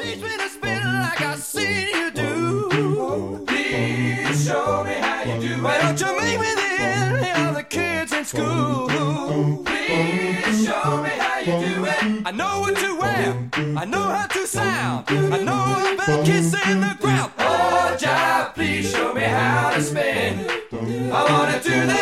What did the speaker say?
Teach me to spin like I see you do. Please show me how you do it. Why don't you make me the other kids in school? Please show me how you do it. I know what to wear, I know how to sound, I know about kissing the ground. Oh, Jive, please show me how to spin. I wanna do that.